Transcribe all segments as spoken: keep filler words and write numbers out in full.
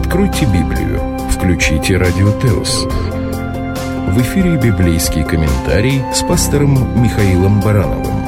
Откройте Библию, включите Радио Теос. В эфире библейский комментарий с пастором Михаилом Барановым.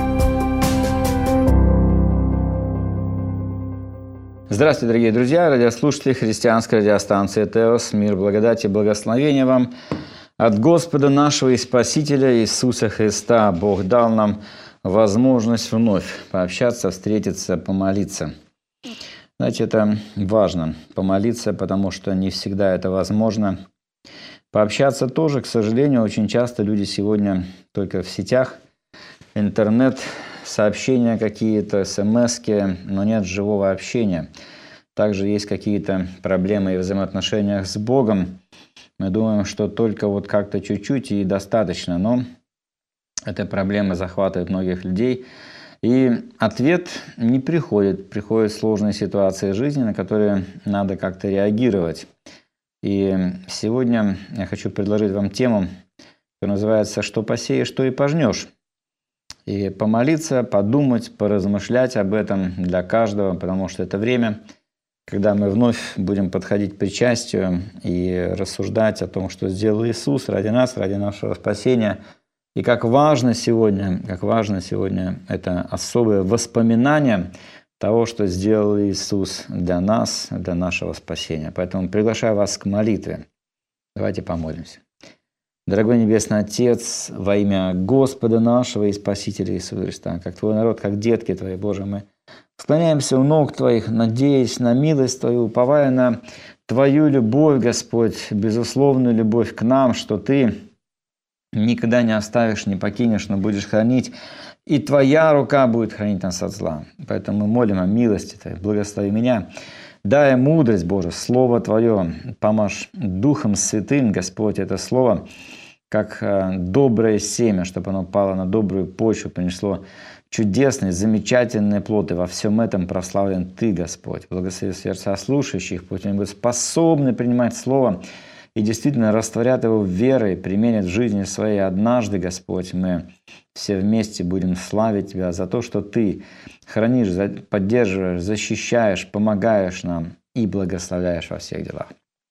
Здравствуйте, дорогие друзья, радиослушатели христианской радиостанции Теос. Мир, благодать и благословения вам от Господа нашего и Спасителя Иисуса Христа. Бог дал нам возможность вновь пообщаться, встретиться, помолиться. Знаете, это важно, помолиться, потому что не всегда это возможно. Пообщаться тоже, к сожалению, очень часто люди сегодня только в сетях, интернет, сообщения какие-то, смски, но нет живого общения. Также есть какие-то проблемы и взаимоотношениях с Богом. Мы думаем, что только вот как-то чуть-чуть и достаточно, но эта проблема захватывает многих людей. И ответ не приходит. Приходят сложные ситуации жизни, на которые надо как-то реагировать. И сегодня я хочу предложить вам тему, которая называется «Что посеешь, то и пожнешь». И помолиться, подумать, поразмышлять об этом для каждого, потому что это время, когда мы вновь будем подходить к причастию и рассуждать о том, что сделал Иисус ради нас, ради нашего спасения. И как важно сегодня, как важно сегодня это особое воспоминание того, что сделал Иисус для нас, для нашего спасения. Поэтому приглашаю вас к молитве. Давайте помолимся. Дорогой Небесный Отец, во имя Господа нашего и Спасителя Иисуса Христа, как Твой народ, как детки Твои, Боже, мы склоняемся у ног Твоих, надеясь на милость Твою, уповая на Твою любовь, Господь, безусловную любовь к нам, что Ты никогда не оставишь, не покинешь, но будешь хранить, и Твоя рука будет хранить нас от зла. Поэтому мы молим о милости Твоей, благослови меня, дай мудрость, Боже, Слово Твое, помажь Духом Святым, Господь, это Слово, как доброе семя, чтобы оно пало на добрую почву, принесло чудесные, замечательные плоды. Во всем этом прославлен Ты, Господь. Благослови сердца слушающих, пусть они будут способны принимать Слово и действительно растворят его верой, применят в жизни своей однажды, Господь. Мы все вместе будем славить Тебя за то, что Ты хранишь, поддерживаешь, защищаешь, помогаешь нам и благословляешь во всех делах.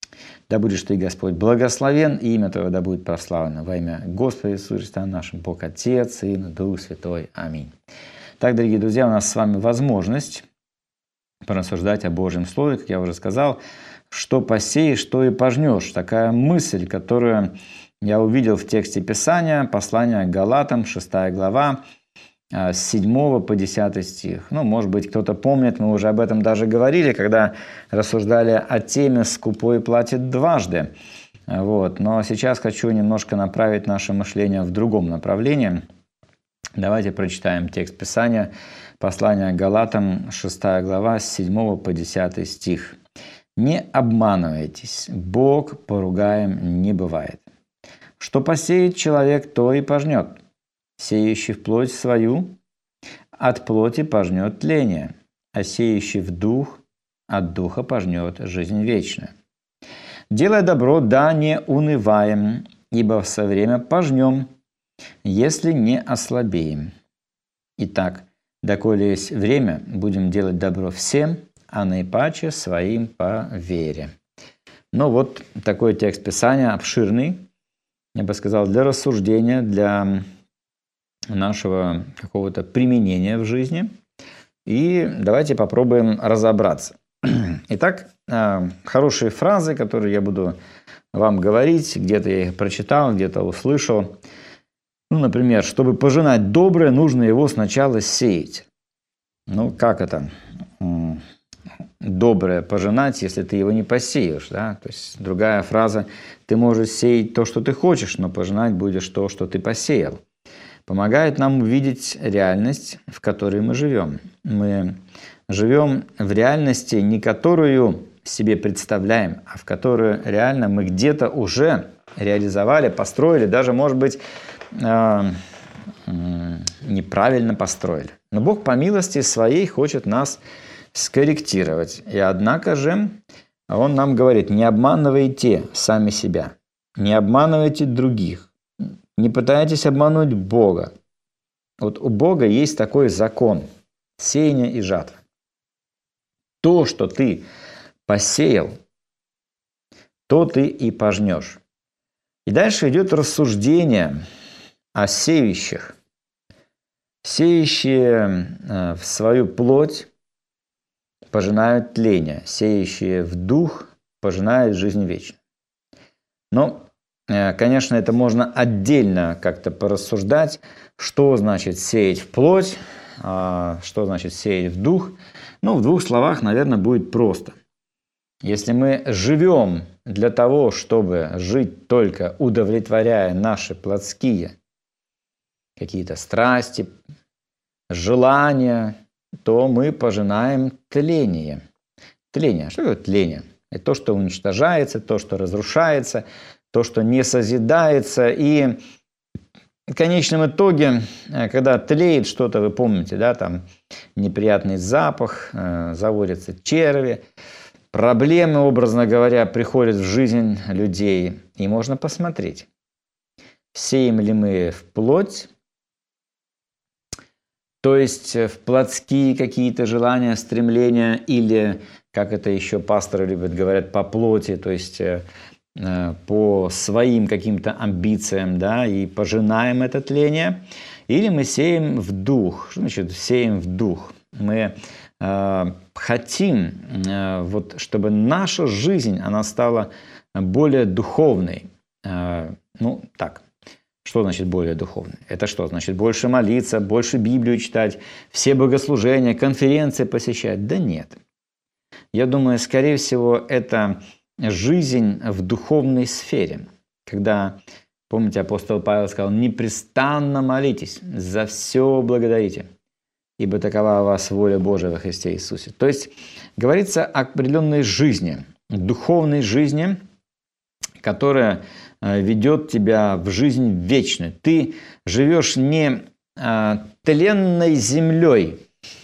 Да будешь Ты, Господь, благословен, и имя Твое да будет прославлено во имя Господа Иисуса Христа, нашим Бог Отец, Сын, Дух Святой. Аминь. Так, дорогие друзья, у нас с вами возможность порассуждать о Божьем Слове, как я уже сказал. Что посеешь, то и пожнешь. Такая мысль, которую я увидел в тексте Писания, послание к Галатам, шестая глава, с седьмого по десятый стих. Ну, может быть, кто-то помнит, мы уже об этом даже говорили, когда рассуждали о теме «Скупой платит дважды». Вот. Но сейчас хочу немножко направить наше мышление в другом направлении. Давайте прочитаем текст Писания, послание к Галатам, шестая глава, с седьмого по десятый стих. «Не обманывайтесь, Бог поругаем не бывает. Что посеет человек, то и пожнет. Сеющий в плоть свою, от плоти пожнет тление, а сеющий в дух, от духа пожнет жизнь вечную. Делая добро, да не унываем, ибо в со время пожнем, если не ослабеем. Итак, доколе есть время, будем делать добро всем, а наипаче своим по вере». Ну вот такой текст Писания, обширный, я бы сказал, для рассуждения, для нашего какого-то применения в жизни. И давайте попробуем разобраться. Итак, хорошие фразы, которые я буду вам говорить, где-то я их прочитал, где-то услышал. Ну, например, чтобы пожинать доброе, нужно его сначала сеять. Ну, как это? Доброе пожинать, если ты его не посеешь. Да? То есть другая фраза: ты можешь сеять то, что ты хочешь, но пожинать будешь то, что ты посеял. Помогает нам увидеть реальность, в которой мы живем. Мы живем в реальности, не которую себе представляем, а в которую реально мы где-то уже реализовали, построили, даже, может быть, неправильно построили. Но Бог по милости своей хочет нас скорректировать. И однако же Он нам говорит: не обманывайте сами себя, не обманывайте других, не пытайтесь обмануть Бога. Вот у Бога есть такой закон сеяния и жатвы. То, что ты посеял, то ты и пожнешь. И дальше идет рассуждение о сеющих. Сеющие в свою плоть пожинают тление, сеющие в дух пожинают жизнь вечную. Но, конечно, это можно отдельно как-то порассуждать, что значит сеять в плоть, что значит сеять в дух. Ну, в двух словах, наверное, будет просто. Если мы живем для того, чтобы жить только удовлетворяя наши плотские какие-то страсти, желания, то мы пожинаем тление. Тление. Что такое тление? Это то, что уничтожается, то, что разрушается, то, что не созидается. И в конечном итоге, когда тлеет что-то, вы помните, да, там неприятный запах, заводятся черви, проблемы, образно говоря, приходят в жизнь людей. И можно посмотреть, сеем ли мы в плоть, то есть в плотские какие-то желания, стремления, или, как это еще пасторы любят, говорят, по плоти, то есть по своим каким-то амбициям, да, и пожинаем это тление, или мы сеем в дух. Что значит сеем в дух? Мы э, хотим, э, вот, чтобы наша жизнь, она стала более духовной. Э, ну, так. Что значит более духовный? Это что? Значит, больше молиться, больше Библию читать, все богослужения, конференции посещать? Да нет. Я думаю, скорее всего, это жизнь в духовной сфере. Когда, помните, апостол Павел сказал, непрестанно молитесь, за все благодарите, ибо такова у вас воля Божия во Христе Иисусе. То есть, говорится о определенной жизни, духовной жизни, которая ведет тебя в жизнь вечную. Ты живешь не а, тленной землей,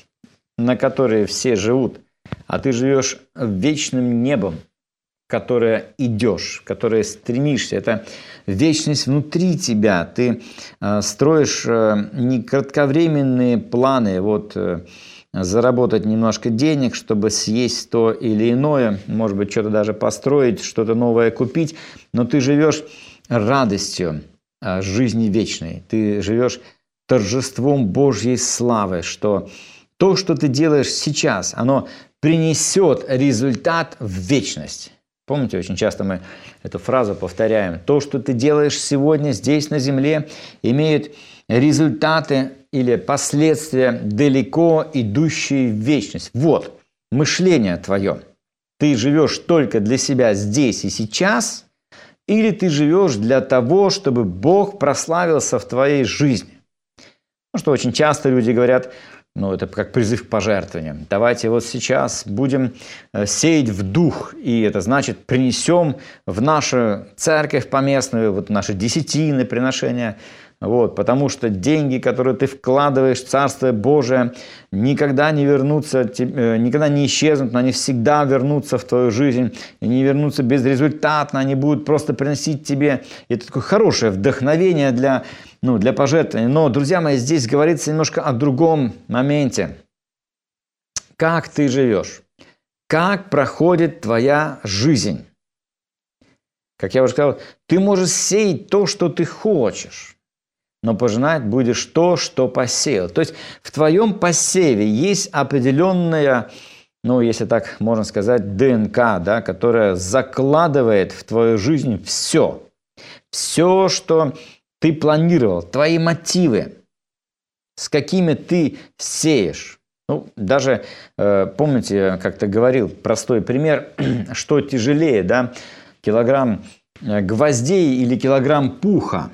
на которой все живут, а ты живешь вечным небом, в которое идешь, в которое стремишься. Это вечность внутри тебя. Ты а, строишь а, не кратковременные планы, вот а, заработать немножко денег, чтобы съесть то или иное, может быть, что-то даже построить, что-то новое купить, но ты живешь радостью жизни вечной, ты живешь торжеством Божьей славы, что то, что ты делаешь сейчас, оно принесет результат в вечность. Помните, очень часто мы эту фразу повторяем. То, что ты делаешь сегодня здесь на земле, имеет результаты или последствия, далеко идущие в вечность. Вот, мышление твое. Ты живешь только для себя здесь и сейчас, или ты живешь для того, чтобы Бог прославился в твоей жизни? Ну, что очень часто люди говорят, ну, это как призыв к пожертвованиям. Давайте вот сейчас будем сеять в дух, и это значит, принесем в нашу церковь поместную, вот наши десятины приношения, вот, потому что деньги, которые ты вкладываешь в Царство Божие, никогда не вернутся, никогда не исчезнут, но они всегда вернутся в твою жизнь, и не вернутся безрезультатно, они будут просто приносить тебе, это такое хорошее вдохновение для, ну, для пожертвований. Но, друзья мои, здесь говорится немножко о другом моменте. Как ты живешь? Как проходит твоя жизнь? Как я уже сказал, ты можешь сеять то, что ты хочешь, но пожинать будешь то, что посеял. То есть в твоем посеве есть определенная, ну, если так можно сказать, ДНК, да, которая закладывает в твою жизнь все. Все, что ты планировал, твои мотивы, с какими ты сеешь. Ну, даже, э, помните, как-то говорил простой пример, что тяжелее, да, килограмм гвоздей или килограмм пуха.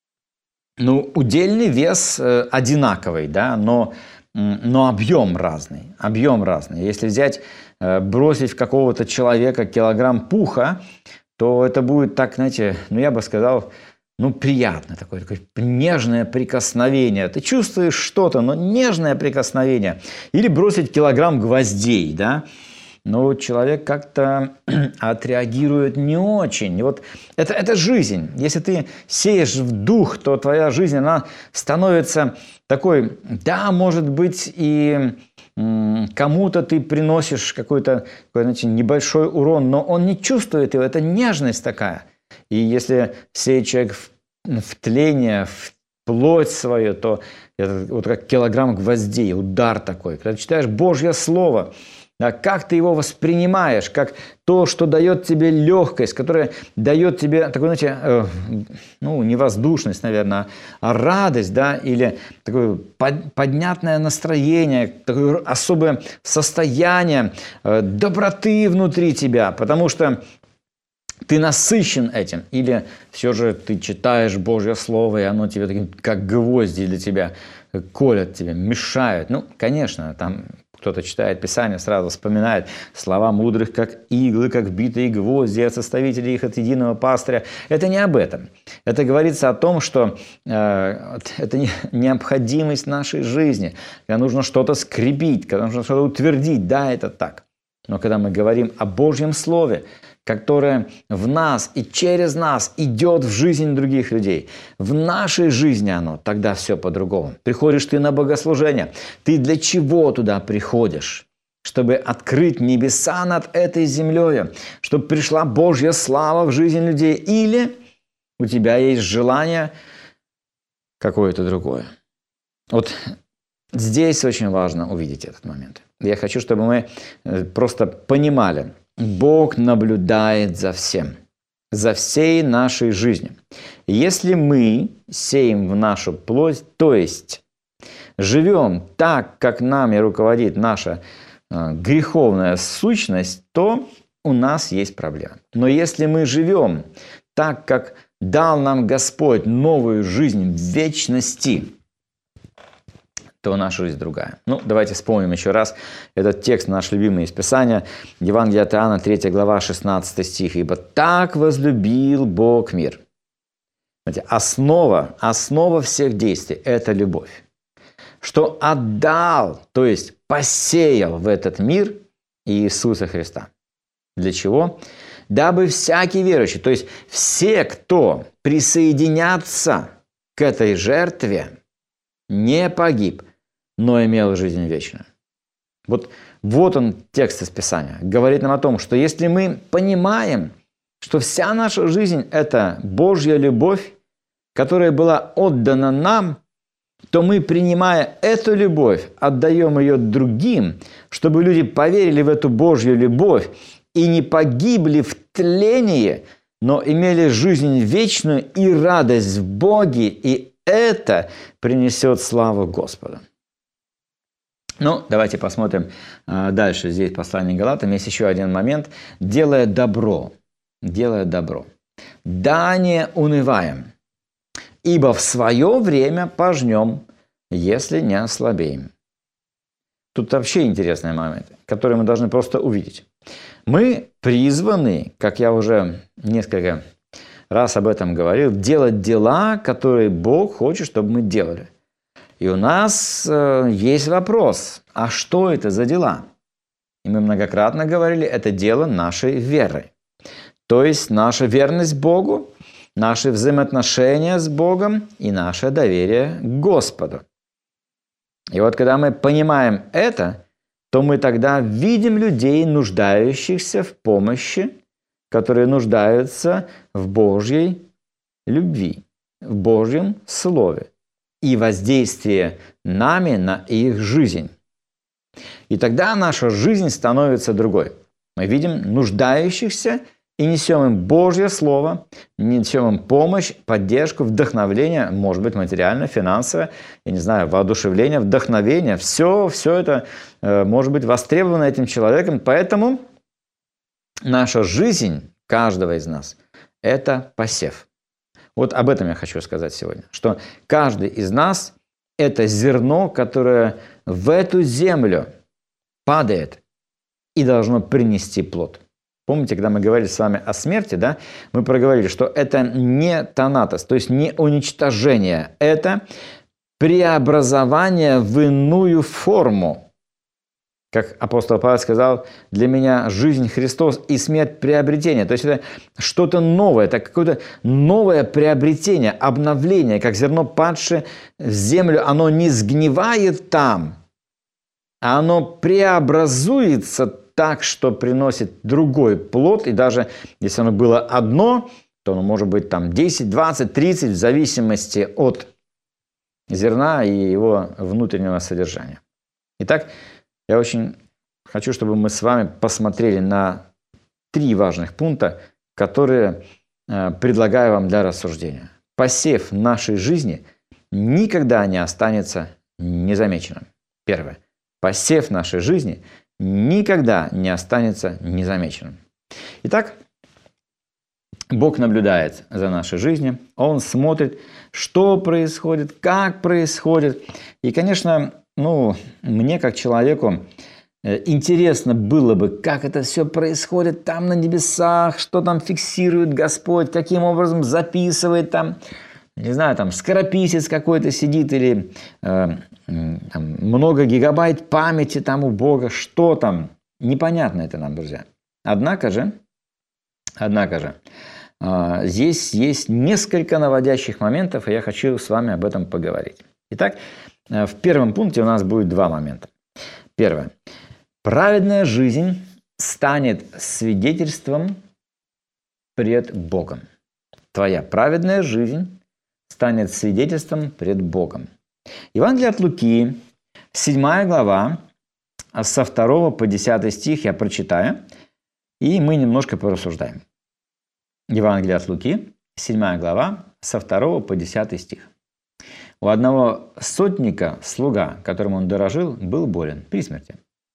Ну, удельный вес э, одинаковый, да, но, но объем разный. Объем разный. Если взять, э, бросить в какого-то человека килограмм пуха, то это будет так, знаете, ну, я бы сказал, ну, приятно, такое, такое нежное прикосновение. Ты чувствуешь что-то, но нежное прикосновение. Или бросить килограмм гвоздей, да. но человек как-то отреагирует не очень. И вот это, это жизнь. Если ты сеешь в дух, то твоя жизнь, она становится такой, да, может быть, и кому-то ты приносишь какой-то, какой, знаете, небольшой урон, но он не чувствует его, это нежность такая. И если сеет человек в, в тление, в плоть свою, то это вот как килограмм гвоздей, удар такой. Когда читаешь Божье Слово, да, как ты его воспринимаешь, как то, что дает тебе легкость, которое дает тебе такую, знаете, э, ну, не воздушность, наверное, а радость, да, или такое под, поднятное настроение, такое особое состояние э, доброты внутри тебя, потому что ты насыщен этим, или все же ты читаешь Божье Слово, и оно тебе таким, как гвозди для тебя колят тебе, мешают. Ну, конечно, там кто-то читает Писание, сразу вспоминает слова мудрых, как иглы, как вбитые гвозди, от составителей их от единого пастыря. Это не об этом. Это говорится о том, что э, это не, необходимость нашей жизни, когда нужно что-то скрепить, когда нужно что-то утвердить. Да, это так. Но когда мы говорим о Божьем Слове, которое в нас и через нас идет в жизнь других людей. В нашей жизни оно, тогда все по-другому. Приходишь ты на богослужение. Ты для чего туда приходишь? Чтобы открыть небеса над этой землей, чтобы пришла Божья слава в жизнь людей. Или у тебя есть желание какое-то другое. Вот здесь очень важно увидеть этот момент. Я хочу, чтобы мы просто понимали, Бог наблюдает за всем, за всей нашей жизнью. Если мы сеем в нашу плоть, то есть живем так, как нами руководит наша э, греховная сущность, то у нас есть проблема. Но если мы живем так, как дал нам Господь новую жизнь в вечности, то наша жизнь другая. Ну, давайте вспомним еще раз этот текст, наш любимый из Писания, Евангелие от Иоанна, третья глава, шестнадцатый стих. «Ибо так возлюбил Бог мир». Знаете, основа, основа всех действий – это любовь. Что отдал, то есть посеял в этот мир Иисуса Христа. Для чего? Дабы всякий верующий, то есть все, кто присоединятся к этой жертве, не погиб, но имел жизнь вечную. Вот, вот он, текст из Писания. Говорит нам о том, что если мы понимаем, что вся наша жизнь – это Божья любовь, которая была отдана нам, то мы, принимая эту любовь, отдаем ее другим, чтобы люди поверили в эту Божью любовь и не погибли в тлении, но имели жизнь вечную и радость в Боге, и это принесет славу Господу. Ну, давайте посмотрим дальше. Здесь послание Галатам. Есть еще один момент. «Делая добро». «Делая добро». «Да не унываем, ибо в свое время пожнем, если не ослабеем». Тут вообще интересный момент, который мы должны просто увидеть. Мы призваны, как я уже несколько раз об этом говорил, делать дела, которые Бог хочет, чтобы мы делали. И у нас э, есть вопрос, а что это за дела? И мы многократно говорили, это дело нашей веры. То есть наша верность Богу, наши взаимоотношения с Богом и наше доверие к Господу. И вот когда мы понимаем это, то мы тогда видим людей, нуждающихся в помощи, которые нуждаются в Божьей любви, в Божьем Слове и воздействии нами на их жизнь. И тогда наша жизнь становится другой. Мы видим нуждающихся и несем им Божье Слово, несем им помощь, поддержку, вдохновление, может быть, материальное, финансовое, я не знаю, воодушевление, вдохновение. Все, все это э, может быть востребовано этим человеком. Поэтому наша жизнь каждого из нас – это посев. Вот об этом я хочу сказать сегодня, что каждый из нас – это зерно, которое в эту землю падает и должно принести плод. Помните, когда мы говорили с вами о смерти, да, мы проговорили, что это не танатос, то есть не уничтожение, это преобразование в иную форму. Как апостол Павел сказал, для меня жизнь Христос и смерть приобретение. То есть это что-то новое, это какое-то новое приобретение, обновление, как зерно, падшее в землю, оно не сгнивает там, а оно преобразуется так, что приносит другой плод, и даже если оно было одно, то оно может быть там десять, двадцать, тридцать, в зависимости от зерна и его внутреннего содержания. Итак, я очень хочу, чтобы мы с вами посмотрели на три важных пункта, которые э, предлагаю вам для рассуждения. Посев нашей жизни никогда не останется незамеченным. Первое. Посев нашей жизни никогда не останется незамеченным. Итак, Бог наблюдает за нашей жизнью, Он смотрит, что происходит, как происходит. И, конечно, ну, мне как человеку интересно было бы, как это все происходит там на небесах, что там фиксирует Господь, каким образом записывает там, не знаю, там скорописец какой-то сидит или э, там, много гигабайт памяти там у Бога, что там, непонятно это нам, друзья. Однако же, однако же, э, здесь есть несколько наводящих моментов, и я хочу с вами об этом поговорить. Итак, э, в первом пункте у нас будет два момента. Первое. Праведная жизнь станет свидетельством пред Богом. Твоя праведная жизнь станет свидетельством пред Богом. Евангелие от Луки, седьмая глава, со второго по десятый стих я прочитаю, и мы немножко порассуждаем. Евангелие от Луки, седьмая глава, со второго по десятый стих. У одного сотника слуга, которым он дорожил, был болен при смерти.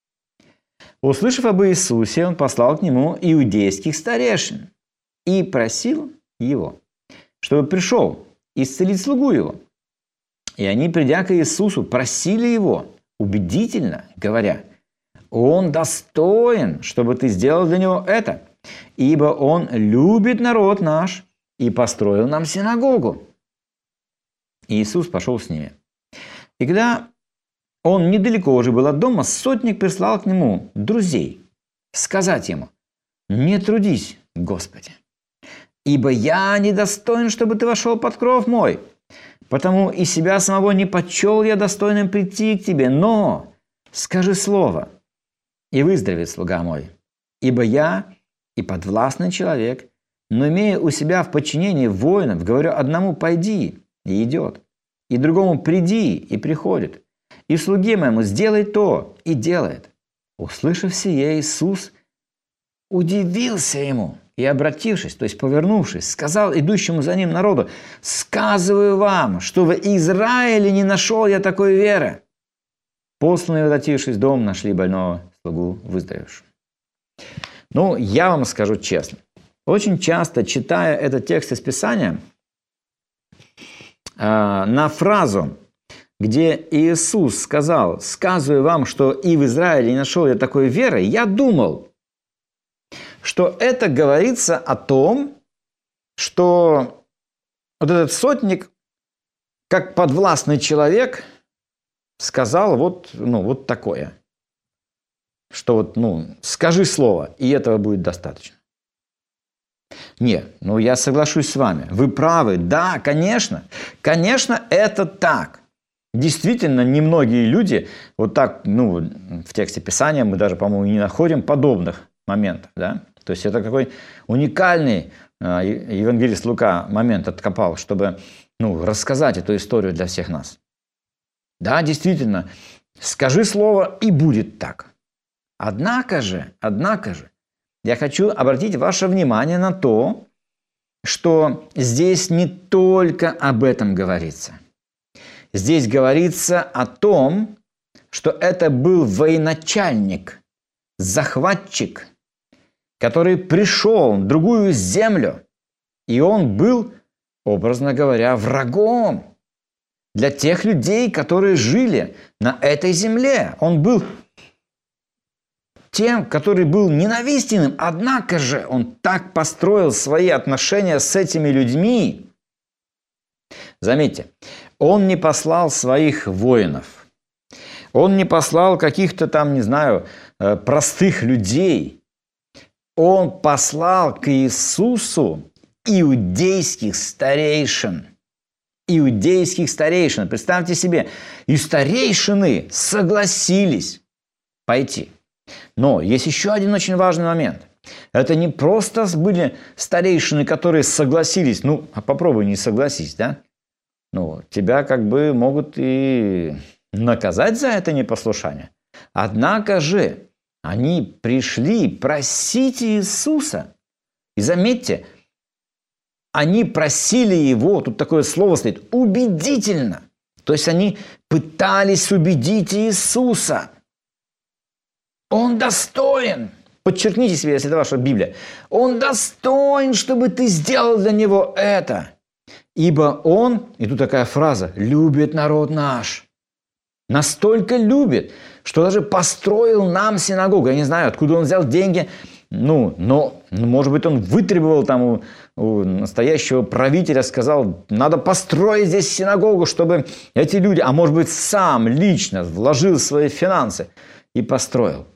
Услышав об Иисусе, он послал к нему иудейских старейшин и просил его, чтобы пришел исцелить слугу его. И они, придя к Иисусу, просили его, убедительно говоря, «Он достоин, чтобы ты сделал для него это, ибо он любит народ наш и построил нам синагогу». И Иисус пошел с ними. И когда он недалеко уже был от дома, сотник прислал к нему друзей сказать ему, «Не трудись, Господи, ибо я недостоин, чтобы ты вошел под кров мой, потому и себя самого не почел я достойным прийти к тебе, но скажи слово, и выздоровеет слуга мой, ибо я и подвластный человек, но имея у себя в подчинении воинов, говорю одному «пойди», и идет, и другому «приди», и приходит, и слуге моему «сделай то», и делает. Услышав сие, Иисус удивился ему, и, обратившись, то есть повернувшись, сказал идущему за ним народу, «Сказываю вам, что в Израиле не нашел я такой веры». Посланные, возвратившись в дом, нашли больного слугу выздоровевшего. Ну, я вам скажу честно, очень часто, читая этот текст из Писания, на фразу, где Иисус сказал, «Сказываю вам, что и в Израиле не нашел я такой веры», я думал, что это говорится о том, что вот этот сотник, как подвластный человек, сказал вот, ну, вот такое, что вот, ну, скажи слово, и этого будет достаточно. Нет, ну я соглашусь с вами, вы правы, да, конечно, конечно, это так. Действительно, немногие люди, вот так, ну, в тексте Писания мы даже, по-моему, не находим подобных моментов, да. То есть это какой уникальный евангелист Лука момент откопал, чтобы, ну, рассказать эту историю для всех нас. Да, действительно, скажи слово, и будет так. Однако же, однако же, я хочу обратить ваше внимание на то, что здесь не только об этом говорится. Здесь говорится о том, что это был военачальник, захватчик, который пришел в другую землю, и он был, образно говоря, врагом для тех людей, которые жили на этой земле. Он был тем, который был ненавистным, однако же он так построил свои отношения с этими людьми. Заметьте, он не послал своих воинов, Он не послал каких-то там, не знаю, простых людей. Он послал к Иисусу иудейских старейшин. Иудейских старейшин. Представьте себе, и старейшины согласились пойти. Но есть еще один очень важный момент. Это не просто были старейшины, которые согласились. Ну, а попробуй не согласись, да? Ну, тебя как бы могут и наказать за это непослушание. Однако же они пришли просить Иисуса. И заметьте, они просили Его, тут такое слово стоит, убедительно. То есть они пытались убедить Иисуса. Он достоин. Подчеркните себе, если это ваша Библия. Он достоин, чтобы ты сделал для Него это. Ибо Он, и тут такая фраза, любит народ наш. Настолько любит, что даже построил нам синагогу. Я не знаю, откуда он взял деньги. Ну, но, может быть, он вытребовал там у, у настоящего правителя, сказал, надо построить здесь синагогу, чтобы эти люди, а может быть, сам лично вложил свои финансы и построил.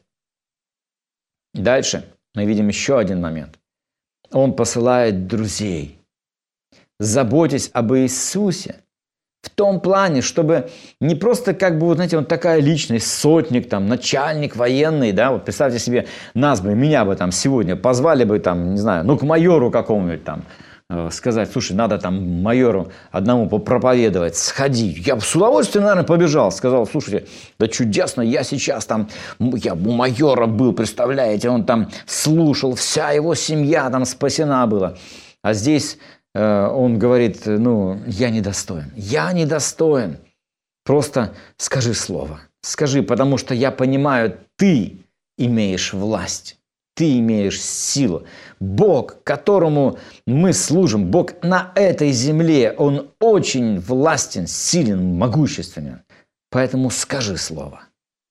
Дальше мы видим еще один момент. Он посылает друзей. Заботьтесь об Иисусе. В том плане, чтобы не просто как бы, вот знаете, он такая личность, сотник, там, начальник военный, да, вот представьте себе, нас бы, меня бы там сегодня позвали бы там, не знаю, ну, к майору какому-нибудь там, э, сказать, слушай, надо там майору одному попроповедовать, сходи. Я бы с удовольствием, наверное, побежал, сказал, слушайте, да чудесно, я сейчас там, я у майора был, представляете, он там слушал, вся его семья там спасена была. А здесь... Он говорит, ну, я недостоин, я недостоин. Просто скажи слово, скажи, потому что я понимаю, ты имеешь власть, ты имеешь силу. Бог, которому мы служим, Бог на этой земле, Он очень властен, силен, могущественен. Поэтому скажи слово.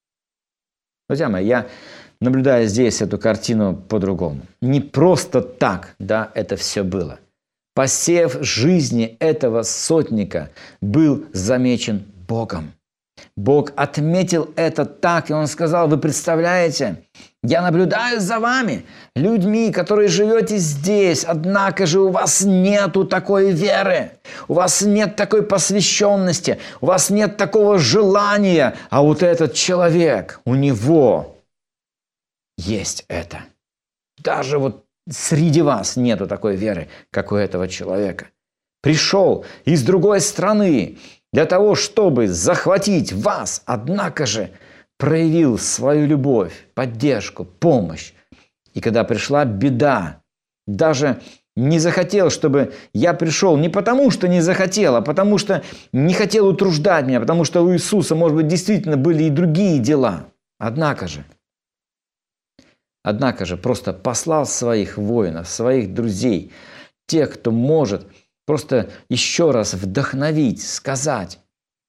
Друзья мои, я наблюдаю здесь эту картину по-другому. Не просто так, да, это все было. Посев жизни этого сотника был замечен Богом. Бог отметил это так, и Он сказал, вы представляете, я наблюдаю за вами, людьми, которые живете здесь, однако же у вас нету такой веры, у вас нет такой посвященности, у вас нет такого желания, а вот этот человек, у него есть это. Даже вот среди вас нету такой веры, как у этого человека. Пришел из другой страны для того, чтобы захватить вас, однако же проявил свою любовь, поддержку, помощь. И когда пришла беда, даже не захотел, чтобы я пришел не потому, что не захотел, а потому что не хотел утруждать меня, потому что у Иисуса, может быть, действительно были и другие дела. Однако же, Однако же просто послал своих воинов, своих друзей, тех, кто может просто еще раз вдохновить, сказать.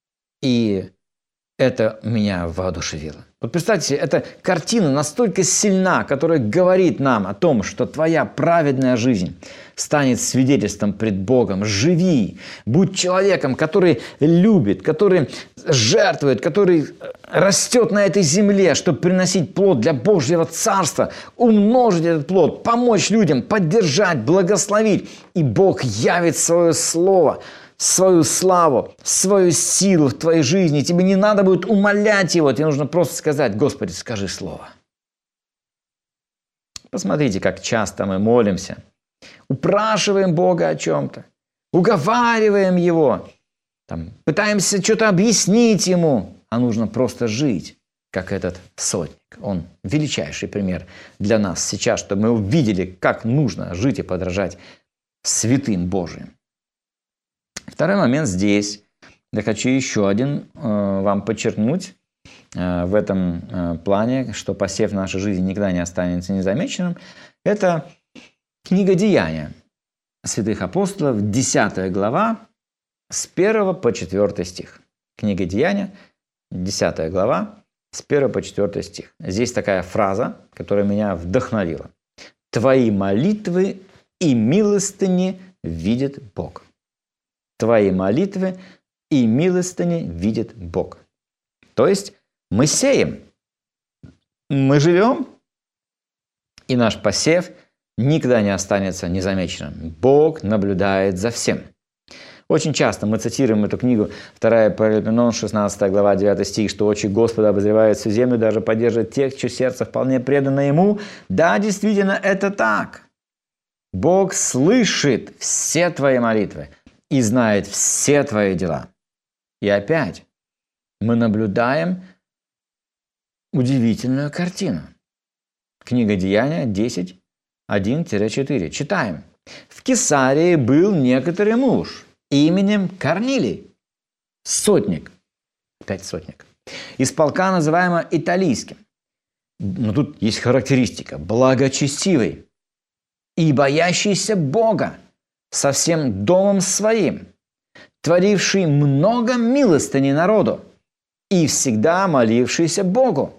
И это меня воодушевило. Вот представьте себе, эта картина настолько сильна, которая говорит нам о том, что твоя праведная жизнь станет свидетельством пред Богом. Живи, будь человеком, который любит, который жертвует, который растет на этой земле, чтобы приносить плод для Божьего Царства, умножить этот плод, помочь людям, поддержать, благословить. И Бог явит свое слово, свою славу, свою силу в твоей жизни. Тебе не надо будет умолять Его, тебе нужно просто сказать, Господи, скажи слово. Посмотрите, как часто мы молимся, упрашиваем Бога о чем-то, уговариваем Его, там, пытаемся что-то объяснить Ему, а нужно просто жить, как этот сотник. Он величайший пример для нас сейчас, чтобы мы увидели, как нужно жить и подражать святым Божиим. Второй момент здесь. Я хочу еще один э, вам подчеркнуть э, в этом э, плане, что посев нашей жизни никогда не останется незамеченным. Это книга Деяния святых апостолов, десятая глава, с первого по четвёртый стих. Книга Деяния, десятая глава, с первого по четвёртый стих. Здесь такая фраза, которая меня вдохновила. «Твои молитвы и милостыни видит Бог». Твои молитвы и милостыни видит Бог. То есть Мы сеем, мы живем, и наш посев никогда не останется незамеченным. Бог наблюдает за всем. Очень часто мы цитируем эту книгу, вторая Паралипоменон, шестнадцатая глава, девятый стих, что очи Господа обозревают всю землю, даже поддерживает тех, чье сердце вполне предано Ему. Да, действительно, это так. Бог слышит все твои молитвы и знает все твои дела. И опять мы наблюдаем удивительную картину. Книга Деяния десять, один-четыре. Читаем. «В Кесарии был некоторый муж именем Корнилий, сотник». Опять сотник. Из полка, называемого Италийским. Но тут есть характеристика. Благочестивый и боящийся Бога со всем домом своим, творивший много милостыни народу и всегда молившийся Богу.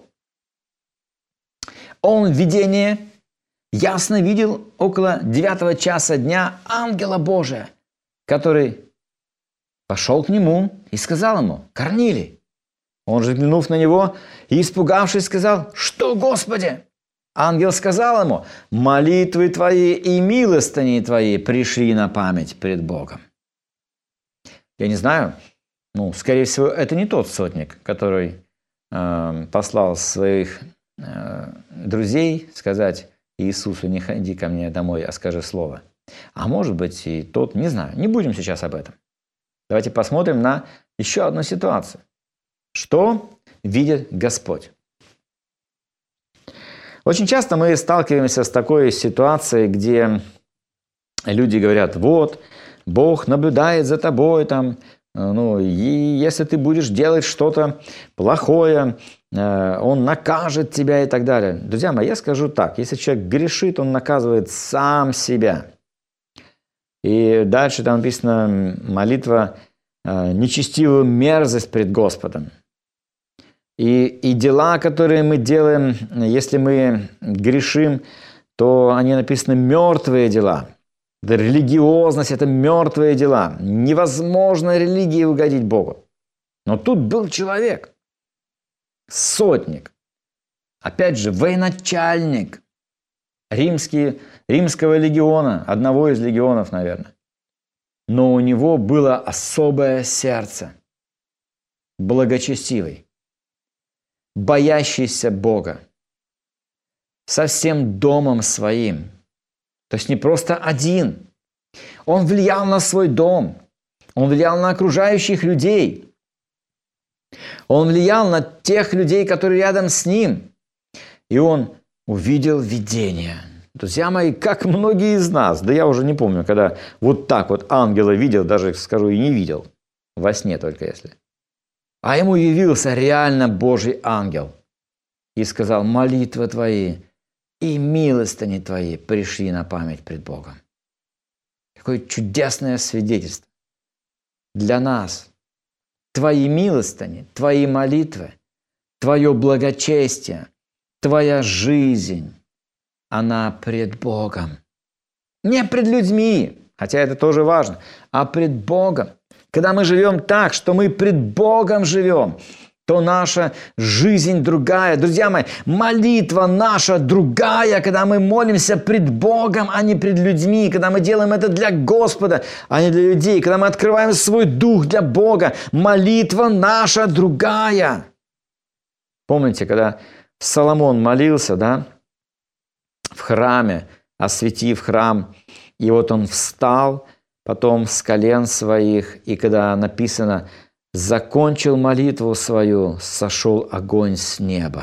Он в видении ясно видел около девятого часа дня ангела Божия, который пошел к нему и сказал ему: «Корнилий». Он же, взглянув на него и испугавшись, сказал: «Что, Господи?» Ангел сказал ему: «Молитвы твои и милостыни твои пришли на память пред Богом». Я не знаю, ну, скорее всего, это не тот сотник, который э, послал своих э, друзей сказать Иисусу: «Не ходи ко мне домой, а скажи слово». А может быть и тот, не знаю, не будем сейчас об этом. Давайте посмотрим на еще одну ситуацию. Что видит Господь? Очень часто мы сталкиваемся с такой ситуацией, где люди говорят: вот, Бог наблюдает за тобой, там, ну, и если ты будешь делать что-то плохое, Он накажет тебя и так далее. Друзья мои, я скажу так: если человек грешит, он наказывает сам себя. И дальше там написано: молитва нечестивую мерзость пред Господом. И, и дела, которые мы делаем, если мы грешим, то они написаны мертвые дела. Религиозность – это мертвые дела. Невозможно религии угодить Богу. Но тут был человек, сотник, опять же, военачальник римский, римского легиона, одного из легионов, наверное. Но у него было особое сердце, благочестивый, боящийся Бога, со всем домом своим. То есть не просто один. Он влиял на свой дом, он влиял на окружающих людей, он влиял на тех людей, которые рядом с ним. И он увидел видение. Друзья мои, как многие из нас, да я уже не помню, когда вот так вот ангела видел, даже, скажу, и не видел, во сне только если. А ему явился реально Божий ангел и сказал: молитвы твои и милостыни твои пришли на память пред Богом. Какое чудесное свидетельство для нас. Твои милостыни, твои молитвы, твое благочестие, твоя жизнь, она пред Богом. Не пред людьми, хотя это тоже важно, а пред Богом. Когда мы живем так, что мы пред Богом живем, то наша жизнь другая. Друзья мои, молитва наша другая, когда мы молимся пред Богом, а не пред людьми, когда мы делаем это для Господа, а не для людей, когда мы открываем свой дух для Бога, молитва наша другая. Помните, когда Соломон молился, да, в храме, осветив храм, и вот он встал потом с колен своих, и когда написано: закончил молитву свою, сошел огонь с неба.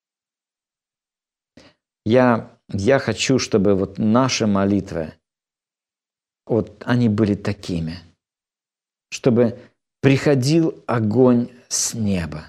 Я, я хочу, чтобы вот наши молитвы, вот они были такими, чтобы приходил огонь с неба,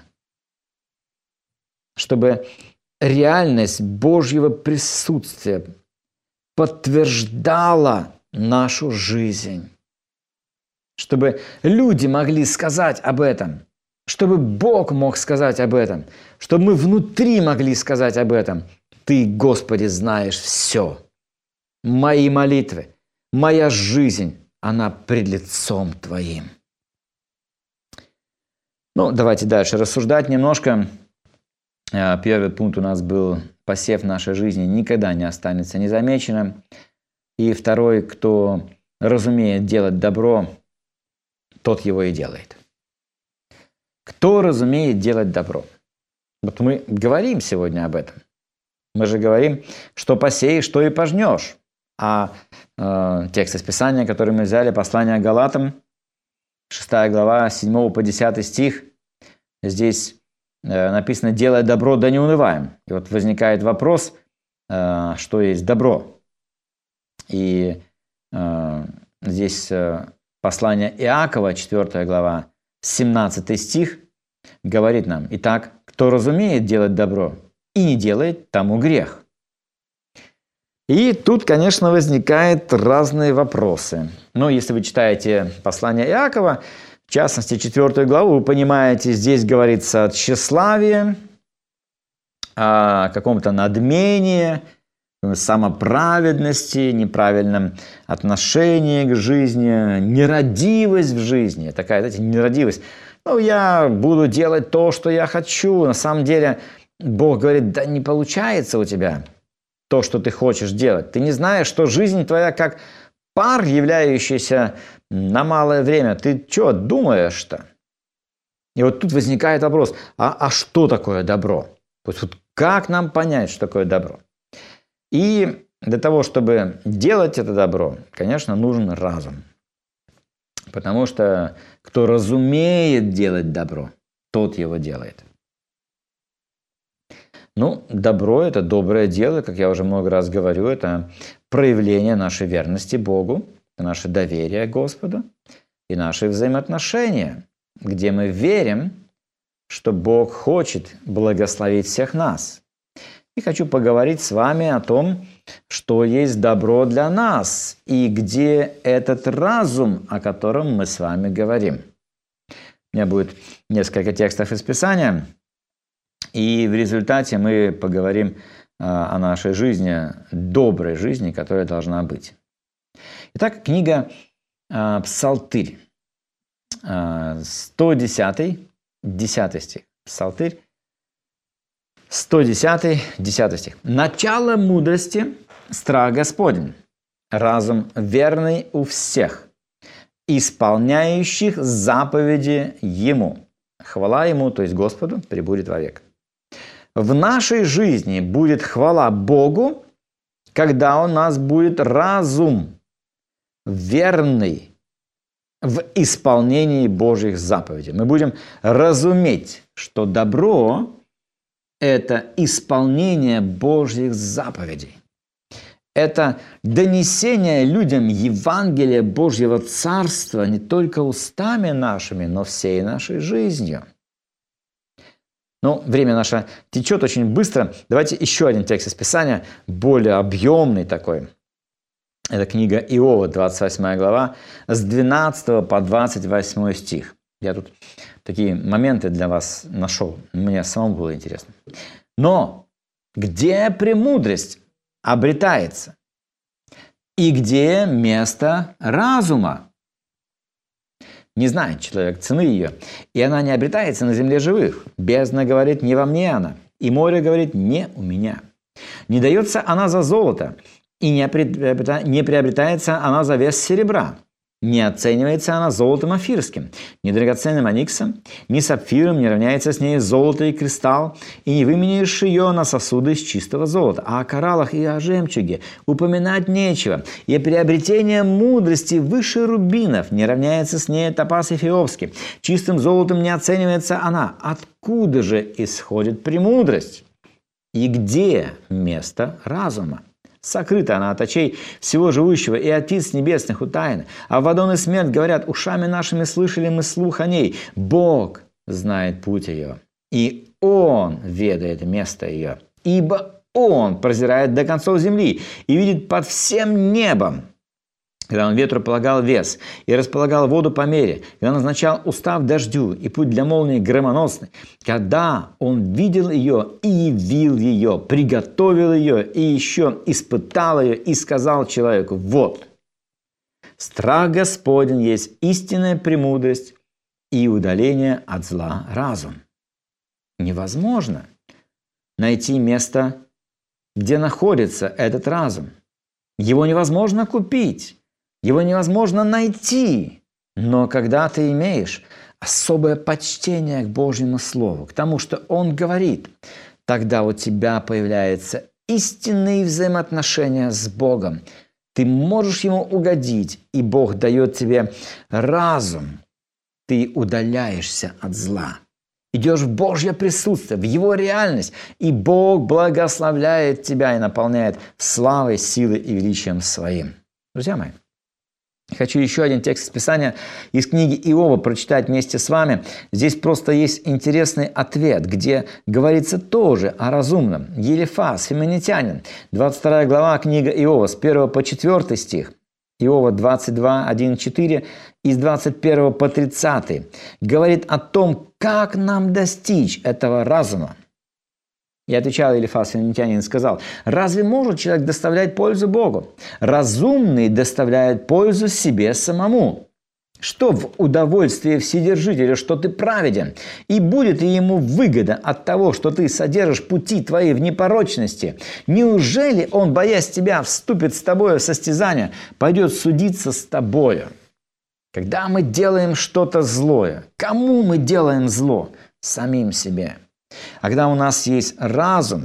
чтобы реальность Божьего присутствия подтверждала нашу жизнь. Чтобы люди могли сказать об этом, чтобы Бог мог сказать об этом, чтобы мы внутри могли сказать об этом. Ты, Господи, знаешь все. Мои молитвы, моя жизнь, она пред лицом Твоим. Ну, давайте дальше рассуждать немножко Первый пункт у нас был: посев нашей жизни никогда не останется незамеченным. И второй: кто разумеет делать добро, тот его и делает. Кто разумеет делать добро? Вот мы говорим сегодня об этом. Мы же говорим, что посеешь, что и пожнешь. А э, текст из Писания, который мы взяли, послание к Галатам, шестая глава, с седьмого по десятый стих, здесь э, написано: «Делай добро, да не унываем». И вот возникает вопрос, э, что есть добро. И э, здесь э, послание Иакова, четвёртая глава, семнадцатый стих, говорит нам: «Итак, кто разумеет делать добро и не делает, тому грех». И тут, конечно, возникают разные вопросы. Но если вы читаете послание Иакова, в частности, четвёртую главу, вы понимаете, здесь говорится о тщеславии, о каком-то надмении, самоправедности, неправильном отношении к жизни, нерадивость в жизни. Такая, знаете, нерадивость. Ну, я буду делать то, что я хочу. На самом деле, Бог говорит: да не получается у тебя то, что ты хочешь делать. Ты не знаешь, что жизнь твоя как пар, являющийся на малое время. Ты что думаешь-то? И вот тут возникает вопрос: а, а что такое добро? То есть вот как нам понять, что такое добро? И для того, чтобы делать это добро, конечно, нужен разум. Потому что кто разумеет делать добро, тот его делает. Ну, добро – это доброе дело, как я уже много раз говорю, это проявление нашей верности Богу, наше доверие Господу и наши взаимоотношения, где мы верим, что Бог хочет благословить всех нас. И хочу поговорить с вами о том, что есть добро для нас и где этот разум, о котором мы с вами говорим. У меня будет несколько текстов из Писания, и в результате мы поговорим о нашей жизни, доброй жизни, которая должна быть. Итак, книга Псалтырь, сто десятый, десятый стих. Псалтырь, сто десятый, десятый стих. «Начало мудрости – страх Господень, разум верный у всех, исполняющих заповеди Ему. Хвала Ему, то есть Господу, пребудет вовек». В нашей жизни будет хвала Богу, когда у нас будет разум верный в исполнении Божьих заповедей. Мы будем разуметь, что добро – это исполнение Божьих заповедей. Это донесение людям Евангелия Божьего Царства не только устами нашими, но всей нашей жизнью. Ну, время наше течет очень быстро. Давайте еще один текст из Писания, более объемный такой. Это книга Иова, двадцать восьмая глава, с двенадцатого по двадцать восьмой стих. Я тут такие моменты для вас нашел. Мне самому было интересно. «Но где премудрость обретается? И где место разума? Не знает человек цены ее, и она не обретается на земле живых. Бездна говорит: не во мне она, и море говорит: не у меня. Не дается она за золото, и не приобретается она за вес серебра. Не оценивается она золотом афирским, ни драгоценным ониксом, ни сапфиром не равняется с ней золото и кристалл, и не выменяешь ее на сосуды из чистого золота. А о кораллах и о жемчуге упоминать нечего, и приобретение мудрости выше рубинов не равняется с ней топаз эфиопский. Чистым золотом не оценивается она. Откуда же исходит премудрость? И где место разума? Сокрыта она от очей всего живущего, и от птиц небесных утаяна. А Авадон и смерть говорят: ушами нашими слышали мы слух о ней. Бог знает путь ее, и Он ведает место ее. Ибо Он прозирает до концов земли и видит под всем небом. Когда Он ветру полагал вес и располагал воду по мере, когда назначал устав дождю и путь для молнии громоносный, когда Он видел ее и явил ее, приготовил ее и еще испытал ее и сказал человеку: вот, страх Господень есть истинная премудрость и удаление от зла разум. Невозможно найти место, где находится этот разум. Его невозможно купить, его невозможно найти. Но когда ты имеешь особое почтение к Божьему Слову, к тому, что Он говорит, тогда у тебя появляются истинные взаимоотношения с Богом. Ты можешь Ему угодить, и Бог дает тебе разум. Ты удаляешься от зла. Идешь в Божье присутствие, в Его реальность, и Бог благословляет тебя и наполняет славой, силой и величием Своим. Друзья мои, хочу еще один текст из Писания из книги Иова прочитать вместе с вами. Здесь просто есть интересный ответ, где говорится тоже о разумном. Елифаз, фимонитянин, двадцать вторая глава, книга Иова, с первого по четвёртый стих. Иова двадцать два, один, четыре, и с двадцать первого по тридцатый, говорит о том, как нам достичь этого разума. И отвечал Елифаз, фимонитянин, и сказал: «Разве может человек доставлять пользу Богу? Разумный доставляет пользу себе самому. Что в удовольствии Вседержителя, что ты праведен, и будет ли ему выгода от того, что ты содержишь пути твои в непорочности? Неужели он, боясь тебя, вступит с тобою в состязание, пойдет судиться с тобою?» Когда мы делаем что-то злое, кому мы делаем зло? Самим себе. А когда у нас есть разум,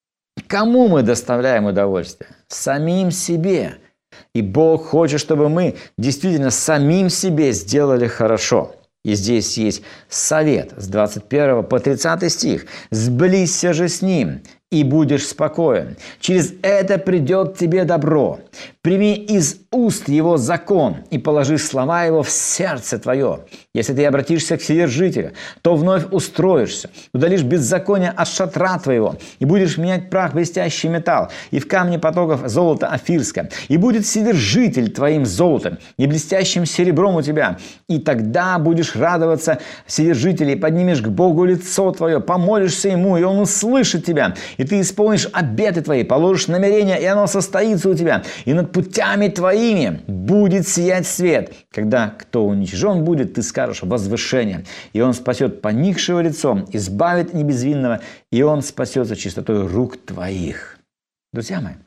кому мы доставляем удовольствие? Самим себе. И Бог хочет, чтобы мы действительно самим себе сделали хорошо. И здесь есть совет с двадцать первого по тридцатый стих. «Сблизься же с Ним, и будешь спокоен. Через это придет тебе добро. Прими из уст Его закон и положи слова Его в сердце твое. Если ты обратишься к Вседержителю, то вновь устроишься, удалишь беззаконие от шатра твоего, и будешь менять прах в блестящий металл, и в камне потоков золото афирское, и будет Вседержитель твоим золотом, и блестящим серебром у тебя. И тогда будешь радоваться Вседержителю, и поднимешь к Богу лицо твое, помолишься Ему, и Он услышит тебя, и ты исполнишь обеты твои, положишь намерения, и оно состоится у тебя, и над путями твоими будет сиять свет. Когда кто уничижен будет, ты скажешь возвышение, и Он спасет поникшего лицом, избавит небезвинного, и Он спасется чистотой рук твоих». Друзья мои,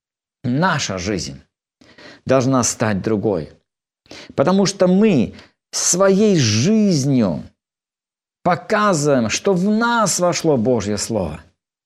наша жизнь должна стать другой, потому что мы своей жизнью показываем, что в нас вошло Божье Слово.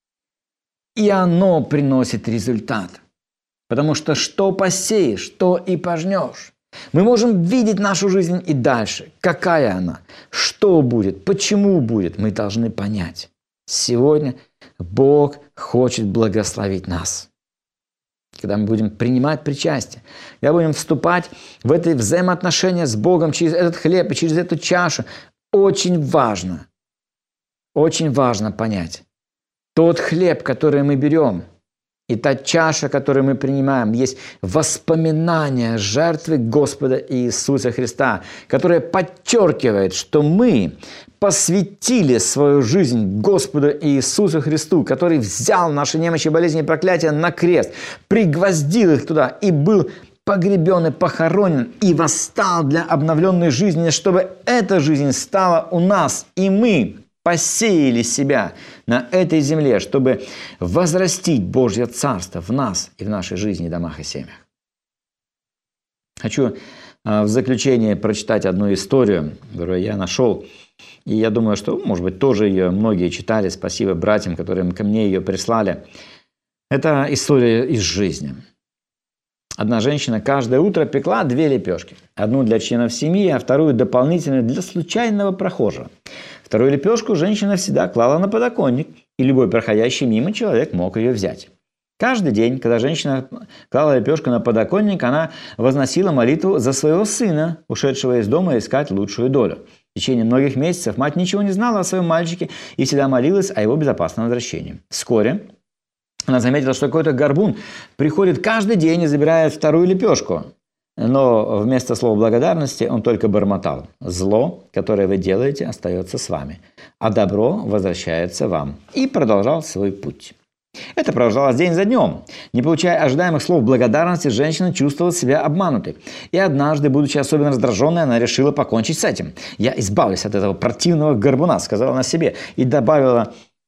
И оно приносит результат. Потому что что посеешь, то и пожнешь. Мы можем видеть нашу жизнь и дальше. Какая она? Что будет? Почему будет? Мы должны понять. Сегодня Бог хочет благословить нас. Когда мы будем принимать причастие, когда будем вступать в это взаимоотношения с Богом через этот хлеб и через эту чашу, очень важно, очень важно понять. Тот хлеб, который мы берем, и та чаша, которую мы принимаем, есть воспоминание жертвы Господа Иисуса Христа, которая подчеркивает, что мы посвятили свою жизнь Господу Иисусу Христу, который взял наши немощи, болезни и проклятия на крест, пригвоздил их туда и был погребен и похоронен, и восстал для обновленной жизни, чтобы эта жизнь стала у нас, и мы посеяли себя на этой земле, чтобы возрастить Божье Царство в нас и в нашей жизни, домах и семьях. Хочу в заключение прочитать одну историю, которую я нашел. И я думаю, что, может быть, тоже ее многие читали. Спасибо братьям, которые ко мне ее прислали. Это история из жизни. Одна женщина каждое утро пекла две лепешки. Одну для членов семьи, а вторую дополнительную для случайного прохожего. Вторую лепешку женщина всегда клала на подоконник, и любой проходящий мимо человек мог ее взять. Каждый день, когда женщина клала лепешку на подоконник, она возносила молитву за своего сына, ушедшего из дома искать лучшую долю. В течение многих месяцев мать ничего не знала о своем мальчике и всегда молилась о его безопасном возвращении. Вскоре она заметила, что какой-то горбун приходит каждый день и забирает вторую лепешку. Но вместо слова благодарности он только бормотал: «Зло, которое вы делаете, остается с вами, а добро возвращается вам». И продолжал свой путь. Это продолжалось день за днем. Не получая ожидаемых слов благодарности, женщина чувствовала себя обманутой. И однажды, будучи особенно раздраженной, она решила покончить с этим. «Я избавлюсь от этого противного горбуна», — сказала она себе, и добавила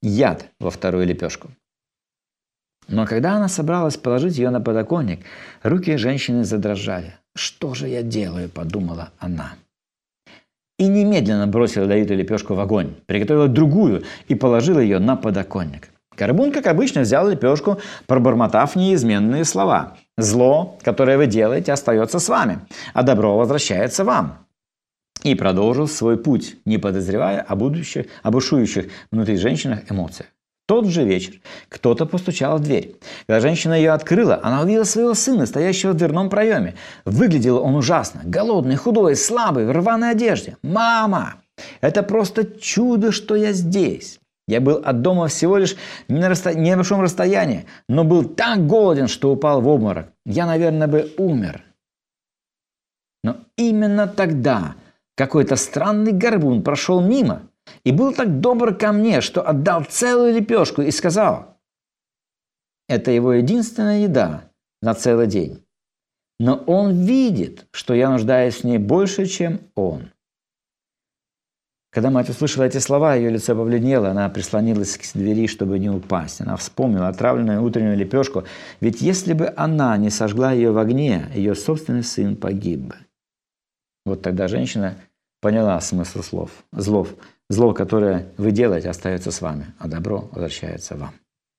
яд во вторую лепешку. Но когда она собралась положить ее на подоконник, руки женщины задрожали. «Что же я делаю?» – подумала она. И немедленно бросила ядовитую лепешку в огонь, приготовила другую и положила ее на подоконник. Горбун, как обычно, взял лепешку, пробормотав неизменные слова. «Зло, которое вы делаете, остается с вами, а добро возвращается вам». И продолжил свой путь, не подозревая о будущих, о бушующих внутри женщинах эмоциях. В тот же вечер кто-то постучал в дверь. Когда женщина ее открыла, она увидела своего сына, стоящего в дверном проеме. Выглядел он ужасно. Голодный, худой, слабый, в рваной одежде. «Мама! Это просто чудо, что я здесь! Я был от дома всего лишь на расто... небольшом расстоянии, но был так голоден, что упал в обморок. Я, наверное, бы умер». Но именно тогда какой-то странный горбун прошел мимо и был так добр ко мне, что отдал целую лепешку и сказал: «Это его единственная еда на целый день. Но он видит, что я нуждаюсь в ней больше, чем он». Когда мать услышала эти слова, ее лицо побледнело, она прислонилась к двери, чтобы не упасть. Она вспомнила отравленную утреннюю лепешку, ведь если бы она не сожгла ее в огне, ее собственный сын погиб бы. Вот тогда женщина поняла смысл слов. Злов. Зло, которое вы делаете, остается с вами, а добро возвращается вам.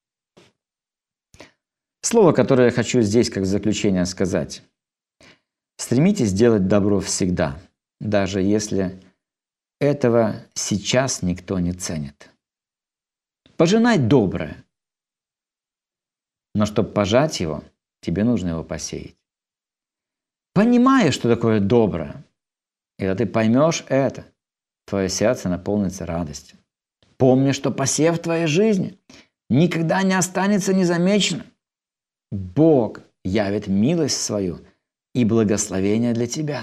Слово, которое я хочу здесь как заключение сказать. Стремитесь делать добро всегда, даже если этого сейчас никто не ценит. Пожинай доброе, но чтобы пожать его, тебе нужно его посеять. Понимая, что такое доброе, и когда ты поймешь это, твое сердце наполнится радостью. Помни, что посев в твоей жизни никогда не останется незамеченным. Бог явит милость свою и благословение для тебя.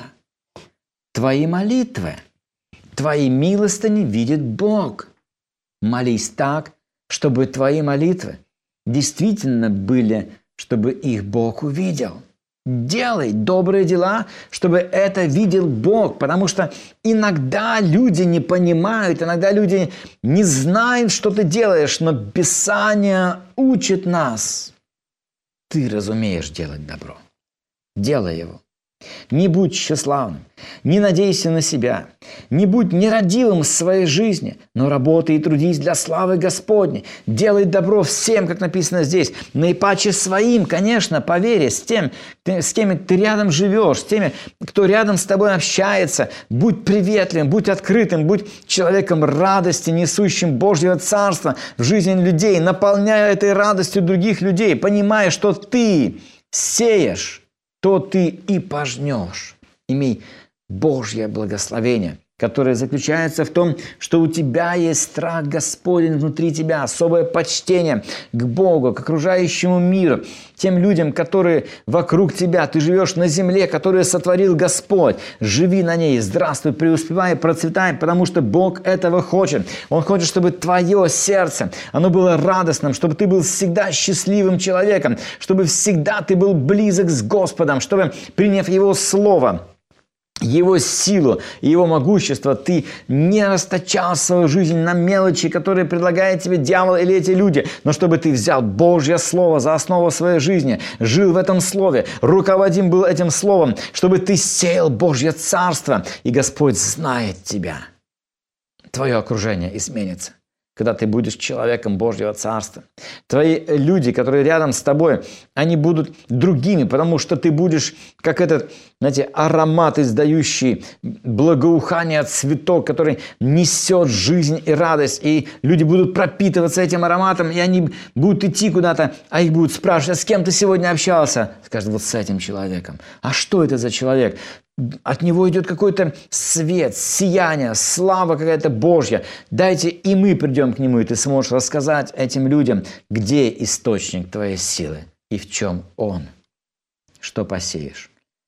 Твои молитвы, твои милостыни видит Бог. Молись так, чтобы твои молитвы действительно были, чтобы их Бог увидел. Делай добрые дела, чтобы это видел Бог, потому что иногда люди не понимают, иногда люди не знают, что ты делаешь, но Писание учит нас. Ты разумеешь делать добро. Делай его. Не будь тщеславным, не надейся на себя, не будь нерадивым в своей жизни, но работай и трудись для славы Господней. Делай добро всем, как написано здесь, наипаче своим, конечно, по вере, с, тем, с кем ты рядом живешь, с теми, кто рядом с тобой общается. Будь приветливым, будь открытым, будь человеком радости, несущим Божьего Царства в жизнь людей, наполняя этой радостью других людей, понимая, что ты сеешь, то ты и пожнешь. Имей Божье благословение, которое заключается в том, что у тебя есть страх Господень внутри тебя, особое почтение к Богу, к окружающему миру, тем людям, которые вокруг тебя. Ты живешь на земле, которую сотворил Господь. Живи на ней, здравствуй, преуспевай, процветай, потому что Бог этого хочет. Он хочет, чтобы твое сердце, оно было радостным, чтобы ты был всегда счастливым человеком, чтобы всегда ты был близок с Господом, чтобы, приняв Его Слово, Его силу и Его могущество, ты не расточал свою жизнь на мелочи, которые предлагает тебе дьявол или эти люди, но чтобы ты взял Божье Слово за основу своей жизни, жил в этом Слове, руководим был этим Словом, чтобы ты сеял Божье Царство, и Господь знает тебя. Твое окружение изменится, когда ты будешь человеком Божьего Царства. Твои люди, которые рядом с тобой, они будут другими, потому что ты будешь, как этот, знаете, аромат, издающий благоухание цветок, который несет жизнь и радость. И люди будут пропитываться этим ароматом, и они будут идти куда-то, а их будут спрашивать: а с кем ты сегодня общался? Скажут: вот с этим человеком. А что это за человек? От него идет какой-то свет, сияние, слава какая-то Божья. Дайте, и мы придем к нему, и ты сможешь рассказать этим людям, где источник твоей силы и в чем он. Что посеешь,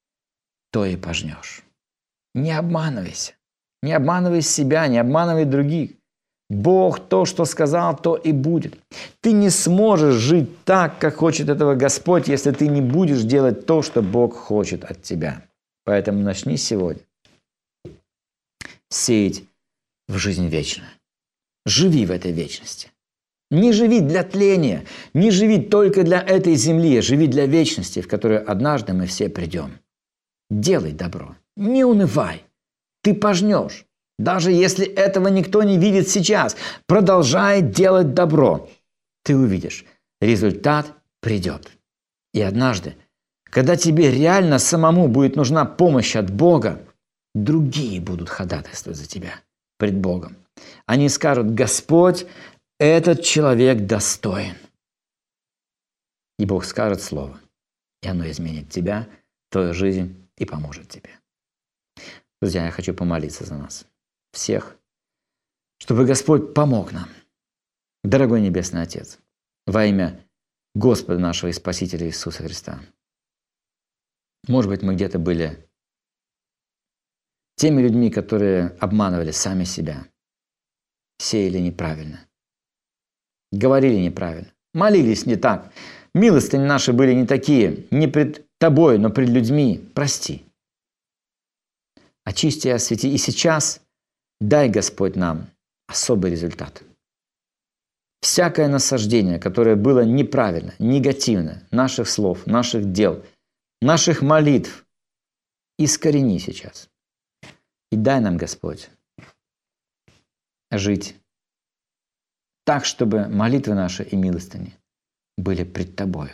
то и пожнешь. Не обманывайся. Не обманывай себя, не обманывай других. Бог то, что сказал, то и будет. Ты не сможешь жить так, как хочет этого Господь, если ты не будешь делать то, что Бог хочет от тебя. Поэтому начни сегодня сеять в жизнь вечную. Живи в этой вечности. Не живи для тления, не живи только для этой земли, живи для вечности, в которую однажды мы все придем. Делай добро, не унывай, ты пожнешь. Даже если этого никто не видит сейчас, продолжай делать добро. Ты увидишь, результат придет. И однажды, когда тебе реально самому будет нужна помощь от Бога, другие будут ходатайствовать за тебя пред Богом. Они скажут: Господь, этот человек достоин. И Бог скажет слово, и оно изменит тебя, твою жизнь и поможет тебе. Друзья, я хочу помолиться за нас всех, чтобы Господь помог нам. Дорогой Небесный Отец, во имя Господа нашего и Спасителя Иисуса Христа. Может быть, мы где-то были теми людьми, которые обманывали сами себя, сеяли неправильно, говорили неправильно, молились не так, милостыни наши были не такие, не пред Тобой, но пред людьми. Прости. Очисти и освети. И сейчас дай, Господь, нам особый результат. Всякое насаждение, которое было неправильно, негативно, наших слов, наших дел, наших молитв, искорени сейчас. И дай нам, Господь, жить так, чтобы молитвы наши и милостыни были пред Тобою.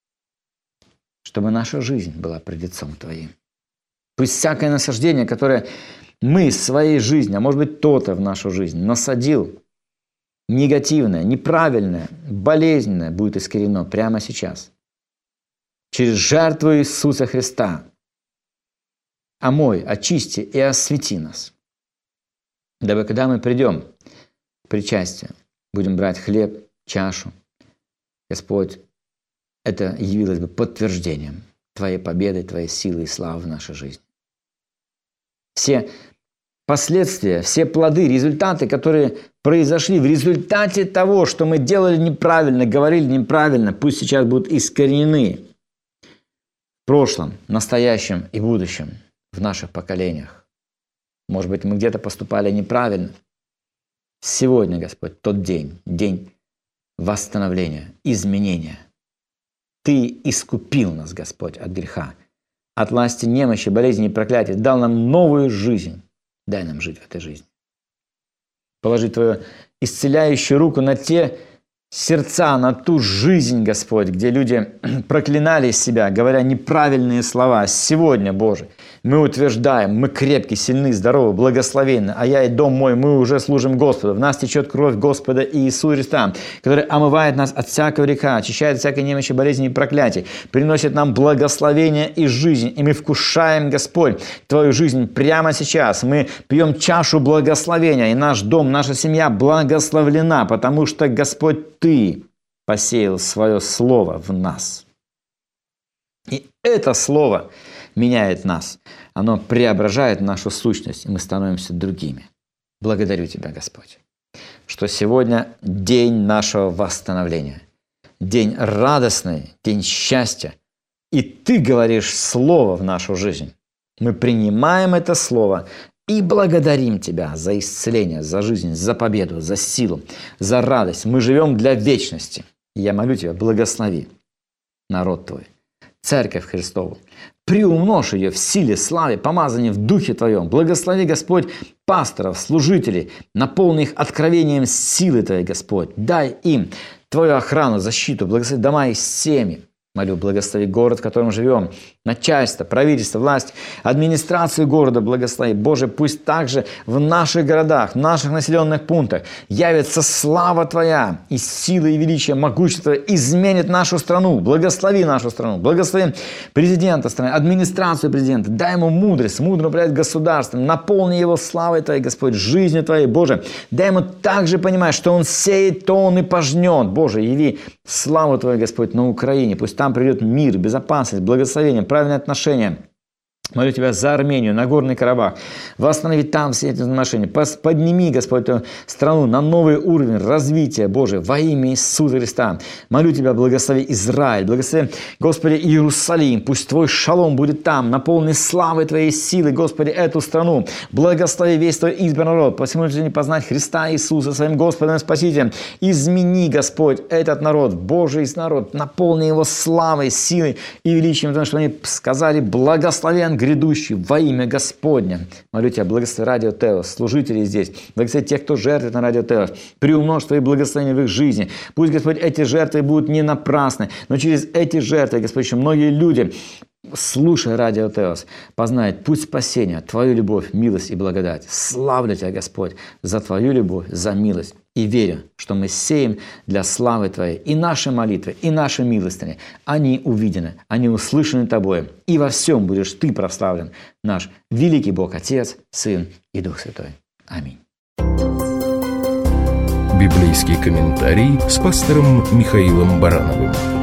Чтобы наша жизнь была пред лицом Твоим. Пусть всякое насаждение, которое мы в своей жизни, а может быть кто-то в нашу жизнь насадил, негативное, неправильное, болезненное, будет искорено прямо сейчас. Через жертву Иисуса Христа. Омой, очисти и освети нас. Дабы когда мы придем к причастию, будем брать хлеб, чашу, Господь, это явилось бы подтверждением Твоей победы, Твоей силы и славы в нашей жизни. Все последствия, все плоды, результаты, которые произошли в результате того, что мы делали неправильно, говорили неправильно, пусть сейчас будут искоренены в прошлом, настоящем и будущем, в наших поколениях. Может быть, мы где-то поступали неправильно. Сегодня, Господь, тот день, день восстановления, изменения. Ты искупил нас, Господь, от греха, от власти немощи, болезни и проклятия, дал нам новую жизнь. Дай нам жить в этой жизни. Положи Твою исцеляющую руку на те сердца, на ту жизнь, Господь, где люди проклинали себя, говоря неправильные слова. Сегодня, Боже, мы утверждаем, мы крепкие, сильны, здоровы, благословенны, а я и дом мой, мы уже служим Господу. В нас течет кровь Господа Иисуса Христа, который омывает нас от всякого греха, очищает от всякой немощи, болезни и проклятий, приносит нам благословение и жизнь. И мы вкушаем, Господь, Твою жизнь прямо сейчас. Мы пьем чашу благословения, и наш дом, наша семья благословлена, потому что, Господь, Ты посеял свое слово в нас. И это слово меняет нас. Оно преображает нашу сущность, и мы становимся другими. Благодарю Тебя, Господь, что сегодня день нашего восстановления, день радостный, день счастья. И Ты говоришь слово в нашу жизнь. Мы принимаем это слово и благодарим Тебя за исцеление, за жизнь, за победу, за силу, за радость. Мы живем для вечности. И я молю Тебя, благослови народ Твой, Церковь Христову. Приумножь ее в силе, славе, помазании в Духе Твоем. Благослови, Господь, пасторов, служителей, наполни их откровением силы Твоей, Господь. Дай им Твою охрану, защиту, благослови дома и семьи. Молю, благослови город, в котором живем, начальство, правительство, власть, администрацию города благослови. Боже, пусть также в наших городах, в наших населенных пунктах явится слава Твоя, и сила и величие, могущество изменит нашу страну. Благослови нашу страну, благослови президента страны, администрацию президента. Дай ему мудрость, мудро управлять государством, наполни его славой Твоей, Господь, жизнью Твоей. Боже, дай ему также понимать, что он сеет, то он и пожнет. Боже, яви славу Твою, Господь, на Украине. Пусть там придет мир, безопасность, благословение, правильное отношение Молю Тебя за Армению, Нагорный Карабах. Восстанови там все эти отношения. Подними, Господь, эту страну на новый уровень развития, Боже, во имя Иисуса Христа. Молю Тебя, благослови Израиль, благослови, Господи, Иерусалим. Пусть Твой шалом будет там, наполни славой Твоей силы, Господи, эту страну. Благослови весь Твой избранный народ. По всему жизни познать Христа Иисуса своим Господом и Спасителем. Измени, Господь, этот народ, Божий народ. Наполни его славой, силой и величием, потому что они сказали: благословен грядущий во имя Господня. Молю Тебя, благослови Радио Теос, служителей здесь, благослови тех, кто жертвует на Радио Теос, приумножь Твои благословения в их жизни. Пусть, Господь, эти жертвы будут не напрасны, но через эти жертвы, Господь, еще многие люди, слушая Радио Теос, познают путь спасения, Твою любовь, милость и благодать. Славлю Тебя, Господь, за Твою любовь, за милость. И верю, что мы сеем для славы Твоей. И наши молитвы, и наши милостыни, они увидены, они услышаны Тобой. И во всем будешь Ты прославлен, наш великий Бог, Отец, Сын и Дух Святой. Аминь. Библейский комментарий с пастором Михаилом Барановым.